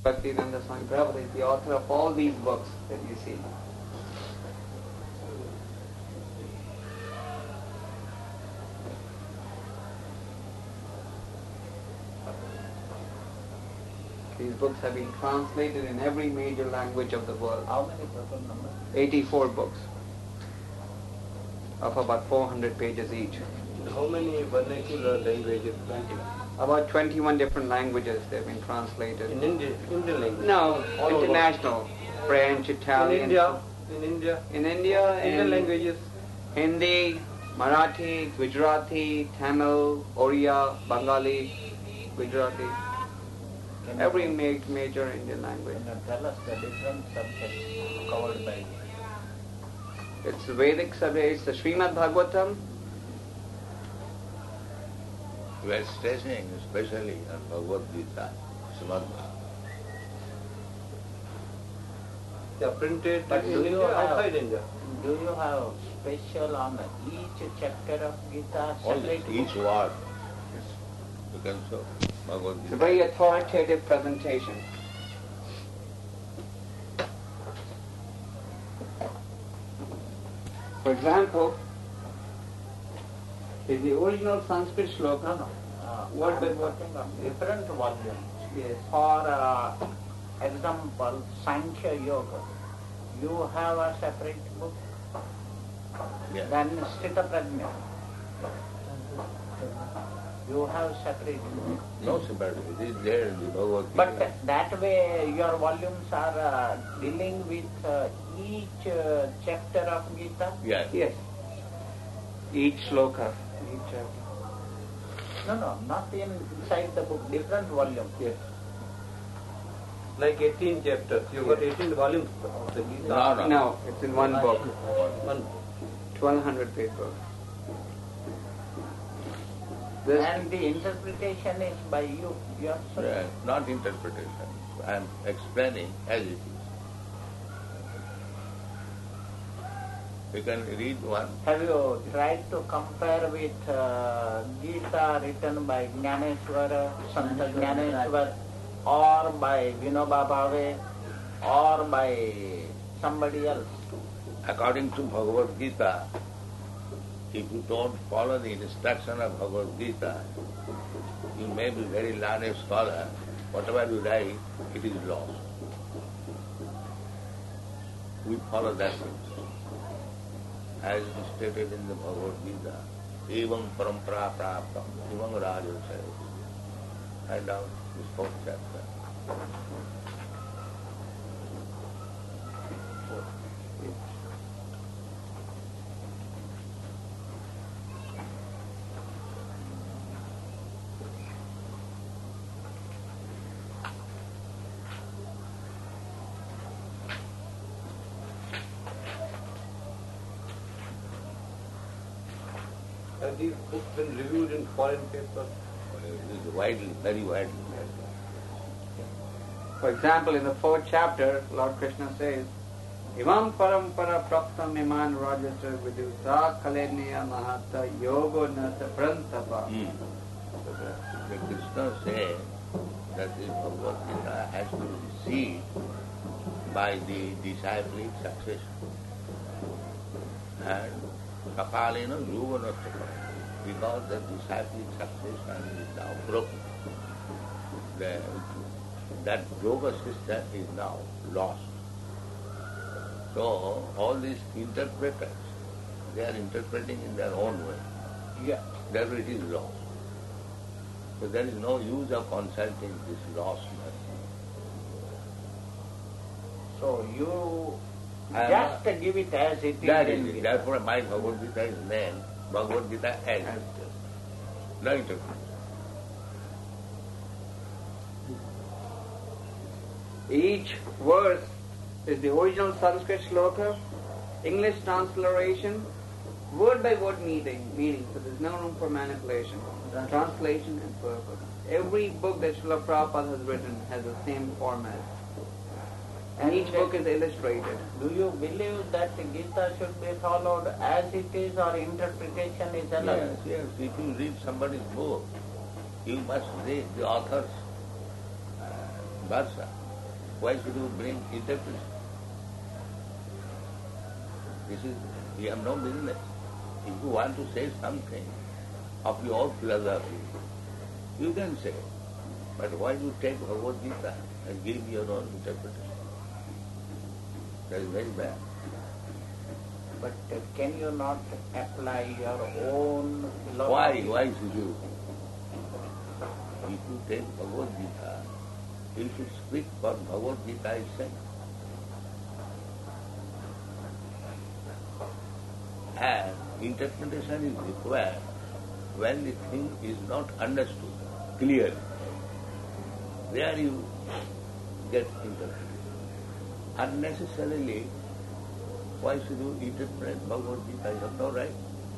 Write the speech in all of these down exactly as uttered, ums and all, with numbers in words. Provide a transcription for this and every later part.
Bhaktivedanta Swami Prabhupada is the author of all these books that you see. These books have been translated in every major language of the world. How many total numbers? eighty-four books of about four hundred pages each. How many vernacular languages? About twenty-one different languages they've been translated. In India, Indian language? No, All over. international. French, Italian. In India? In India? In India, Indian in languages? Hindi, Marathi, Gujarati, Tamil, Oriya, Bengali, Gujarati. Can Every you, ma- major Indian language. can you tell us the different subjects covered by It's Vedic subject, it's the Srimad Bhagavatam. We are stressing especially on Bhagavad Gita, Srimad Bhagavatam. They are printed But in do you India, have- outside India. Do you have special on each chapter of Gita All separate? each word. You can show Bhagavad It's a Gita. very authoritative presentation. For example, is the original Sanskrit sloka. No, no. Uh, What by I'm what? talking of different volumes. Yes. For uh, example, Sankhya Yoga, you have a separate book. Yeah. Then Sthita Prajna, you have separate book. No separate. It is there in the Bhagavad Gita. But that way your volumes are uh, dealing with uh, each uh, chapter of Gita? Yes. Yes. Each sloka, each chapter. No, no, not in inside the book, different volumes. Yes. Like eighteen chapters. You got Yes. eighteen volumes of the Gita. No, no. No, it's in one book. One. twelve hundred page book. This, And the interpretation is by you, yourself. Yeah, not interpretation. I am explaining as it is. You can read one. Have you tried to compare with uh, Gita written by Jnaneshwara, Santa Jnaneshwar, or by Vinoba Bhave, or by somebody else? According to Bhagavad Gita, if you don't follow the instruction of Bhagavad Gita, you may be very learned scholar. Whatever you write, it is lost. We follow that principle. As stated in the Bhagavad Gita, evam parampara praptam, evam rajasaya. And down this fourth chapter. Have these books been reviewed in foreign papers? It is widely, very widely. for example, in the fourth chapter, Lord Krishna says, Imam parampara praptam iman rajasya vidusa kalenya mahata yogo nasa prantapa. Mm. The Krishna says that this Bhagavad Gita has to be received by the disciplic succession. And Kapalena Yuvanastapa, because the disciplic succession is now broken. The, that yoga system is now lost. So all these interpreters, they are interpreting in their own way. Yeah. Therefore it is lost. So there is no use of consulting this lostness. So you I am just give it as it is. That in is it. Gita. Therefore my Bhagavad Gita is named Bhagavad Gita as it is. No interpretation. Each verse is the original Sanskrit sloka, English transliteration, word by word meaning, meaning, so there's no room for manipulation, translation and purpose. Every book that Srila Prabhupada has written has the same format. And each book is illustrated. Do you believe that Gita should be followed as it is or interpretation is allowed? Yes, yes. If you read somebody's book, you must read the author's uh, versa. Why should you bring interpretation? This is, we have no business. If you want to say something of your philosophy, you can say. But why you take Bhagavad Gita and give your own interpretation? That is very bad. But uh, can you not apply your own philosophy? Why? Why should you? If you take Bhagavad Gita, you should speak for Bhagavad Gita itself. And interpretation is required when the thing is not understood clearly. There you get interpretation. Unnecessarily, why should you interpret Bhagavad Gita? You have no right.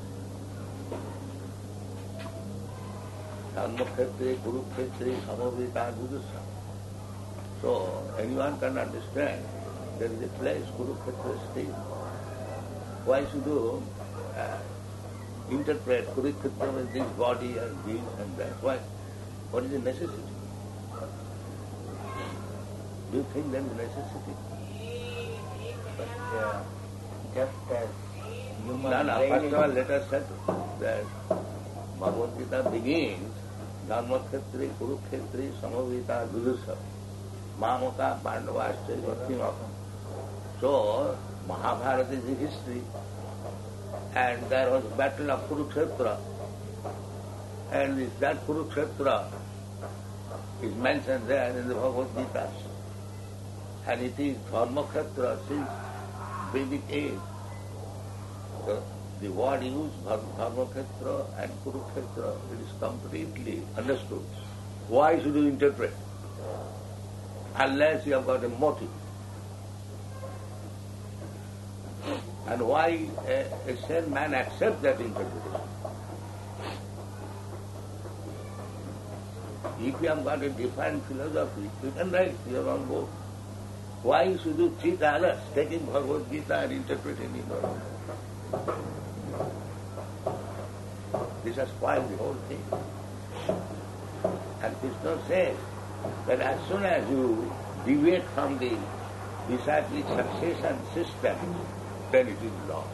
Dharmakhetre, Kurukhetre, Samaveta, Dudasa. So anyone can understand there is a place, Kurukhetra state. Why should you uh, interpret Kurukshetra with this body and this and that? Why? What is the necessity? Do you think there is necessity? But uh, just as human No, no, brain first is- of all let us settle that Bhagavad Gita begins Dharmakhetre, Kurukhetre, Samaveta, Dudasa, Mamaka, Pandava, Ashtay, So Mahabharata is a history, and there was battle of Kurukshetra, and this, that Kurukshetra is mentioned there in the Bhagavad Gita, and it is Dharmakhetra since Vedic age. So the word used, Dharmakhetra and Kurukshetra, it is completely understood. Why should you interpret? Unless you have got a motive. And why a, a sane man accepts that interpretation? If you have got a different philosophy, you can write your own book. Why should you cheat others, taking Bhagavad Gita and interpreting it? This has spoiled the whole thing. And Krishna says that as soon as you deviate from the disciplic succession system, then it is lost.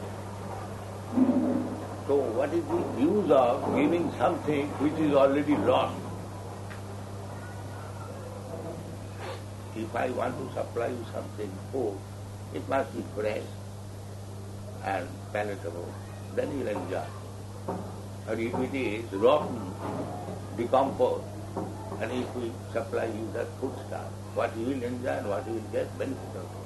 So what is the use of giving something which is already lost? If I want to supply you something food, it must be fresh and palatable. Then you will enjoy. But if it is rotten, decomposed, and if we supply you that food stuff, what you will enjoy and what you will get benefit of it.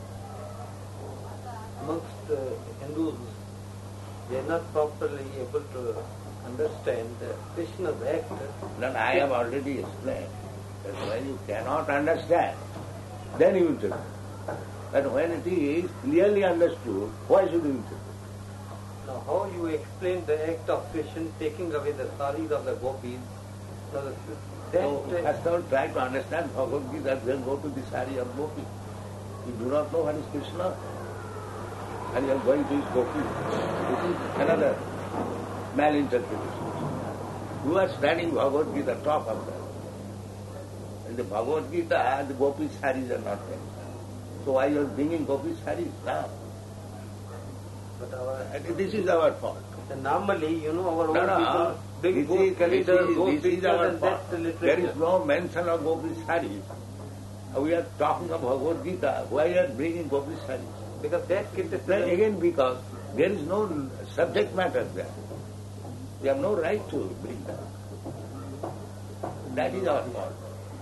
Amongst uh, Hindus, they are not properly able to understand the Krishna's act. Then I have already explained that when you cannot understand, then you interpret. But when it is clearly understood, why should you interpret? Now, how you explain the act of Krishna taking away the saris of the gopis? Now, the, that, So first of all, try to understand Bhagavad Gita, then go to the sari of gopis. You do not know what is Krishna, and you are going to his gopis. This is another malinterpretation. You are studying Bhagavad Gita, top of that. In the Bhagavad Gita, the gopi saris are not there. So why you are bringing gopi saris now? but our, And this is our fault. and normally, you know, our own No, no, people bring this goat is, this calendar, is, goat this is pictures, our and fault. that's the There literature. is no mention of gopi saris. We are talking of Bhagavad Gita. Why you are bringing gopi saris? Because that Then criticism, again because there is no subject matter there. We have no right to bring that. That is our fault.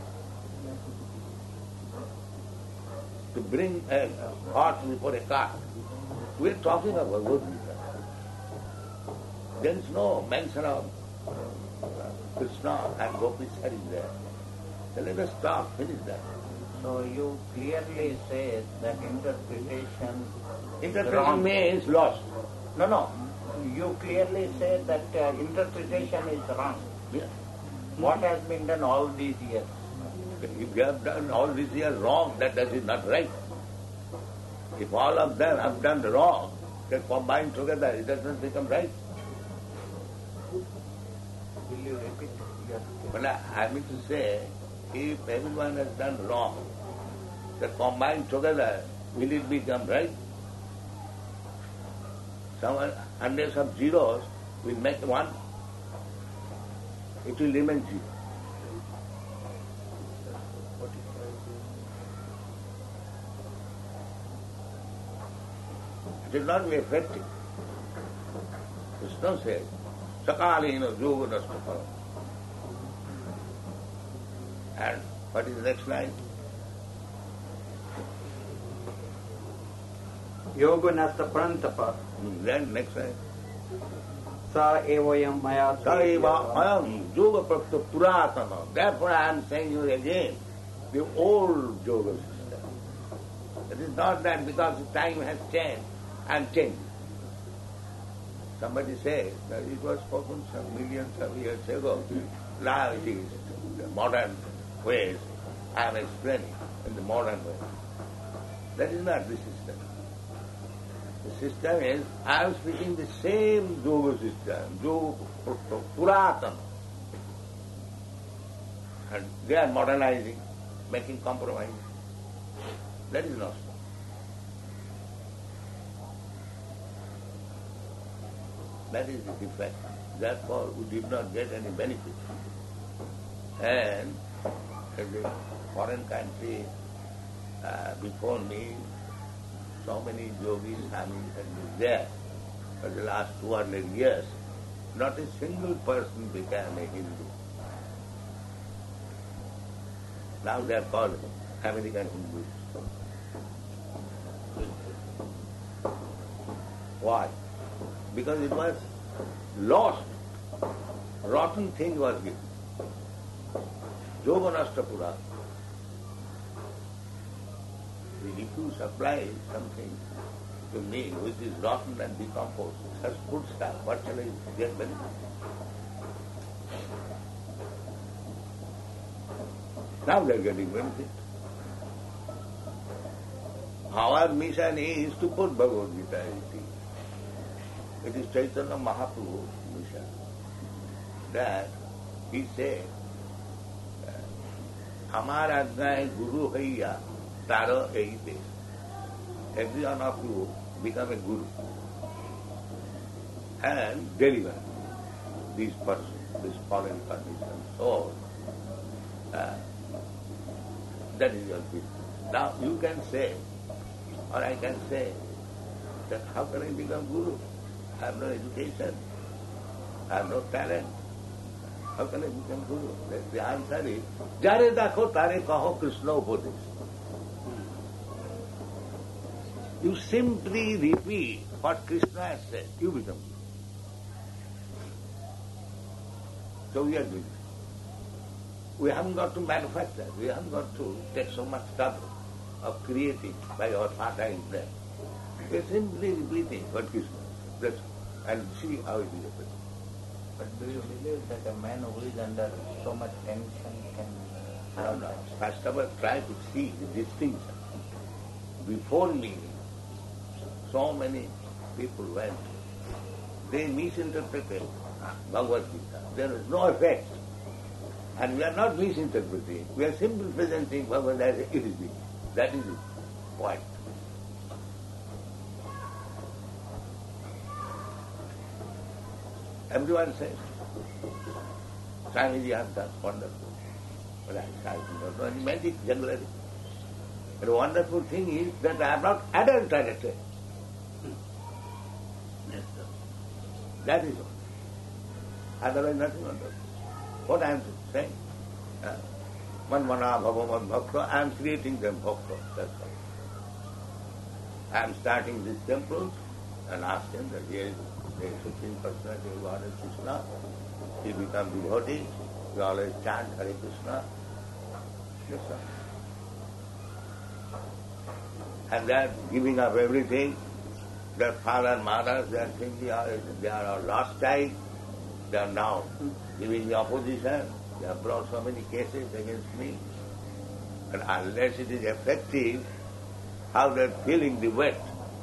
To bring a horse before a cart. We are talking of Bhagavad Gita. There is no mention of Krishna and Gopi saris there. So let us stop, finish that. So you clearly say that interpretation Interpretation wrong. means lost. No, no. You clearly say that uh, interpretation is wrong. Yeah. What has been done all these years? If you have done all this year wrong, that that is not right. If all of them have done wrong, they combine together, it doesn't become right. Will you repeat your But I, I mean to say, if everyone has done wrong, that combined together, will it become right? Some hundreds of zeros will make one. It will remain zero. It will not be effective. Krishna says, Sakalina yoga nasta phalam. And what is the next line? Yoga nasta parantapa. Then next line. Sa evayam maya. Sa eva ayam yoga prakta puratana. Therefore I am saying you again, the old yoga system. It is not that because the time has changed, I am changing. Somebody says that it was spoken some millions of years ago. Now it is the modern ways. I am explaining in the modern way. That is not the system. The system is, I am speaking the same yoga system, yoga puratana. And they are modernizing, making compromise. That is not so. That is the defect. Therefore, we did not get any benefit. And in the foreign country, uh, before me, so many yogis have been there for the last two hundred years. Not a single person became a Hindu. Now they are called American Hindus. Why? Because it was lost. Rotten thing was given. Yoga nasta purana. If you supply something to me which is rotten and decomposed, such good stuff, what shall I get benefit? Now they are getting benefit. Our mission is to put Bhagavad Gita in tea. It is Chaitanya Mahaprabhu's mission that he said, Hamar ajnai guru haiya taro ei desh. Every one of you become a guru and deliver this person, this fallen condition soul. Uh, that is your business. Now you can say, or I can say, that how can I become guru? I have no education, I have no talent. How can I become guru? The answer is, Jare dakho tare kaho Krishna upadesh. You simply repeat what Krishna has said, you become guru. So we are doing it. We haven't got to manufacture, we haven't got to take so much trouble of creating by our fertile brain. We are simply repeating what Krishna said. That's and see how it is happening. But do you believe that a man who is under so much tension can No, no. First of all, try to see the distinction. Before me, so many people went. They misinterpreted Bhagavad Gita. There is no effect. And we are not misinterpreting. We are simply presenting Bhagavad Gita as it is. That is the point. Everyone says, Swamiji has done wonderful. But I don't know any magic generally. The wonderful thing is that I am not adulterated. That is all. Otherwise nothing wonderful. What I am saying? Uh, Man mana bhavaman bhakta, I am creating them bhakta, that's all. I am starting this temple and ask them that here is the Supreme Personality of Godhead Krishna. He becomes devotee. We always chant Hare Krishna. Yes, sir. And they are giving up everything. Their father and mother, they are thinking they are all lost child. They are now giving the opposition. They have brought so many cases against me. And unless it is effective, how they are feeling the weight.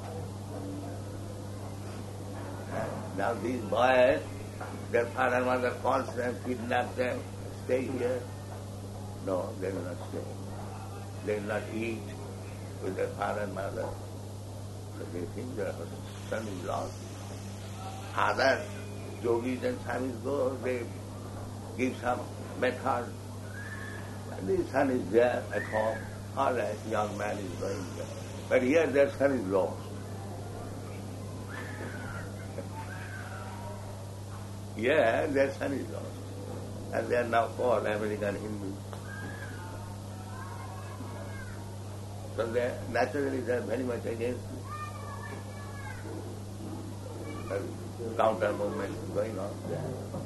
Now these boys, their father and mother calls them, kidnap them, stay here. No, they will not stay. They will not eat, with their father and mother. So they think their son is lost. Other yogis and swamis go, they give some method. And the son is there at home. All right, young man is going there. But here their son is lost. Here their son is lost. And they are now called American Hindus. So they naturally they are very much against it. Counter movement is going on there.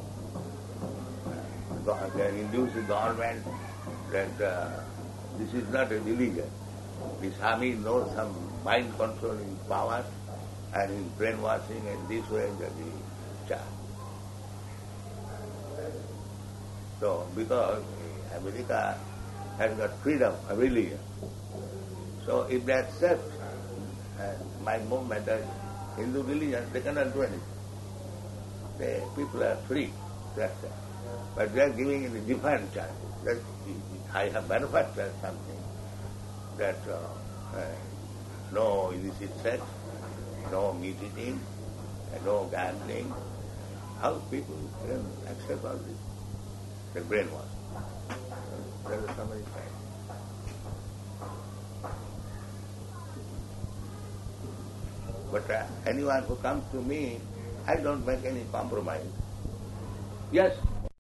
They are inducing government that uh, this is not a religion. The Swami knows some mind controlling power and in brainwashing and this way that he charge. So because America has got freedom of religion, so if they accept uh, my movement as Hindu religion, they cannot do anything. The people are free to accept. But they are giving in a different charge. That I have manufactured something that uh, uh, no illicit sex, no meat eating, no gambling. How people can accept all this? The brainwash. There is so many things. But uh, anyone who comes to me, I don't make any compromise. Yes,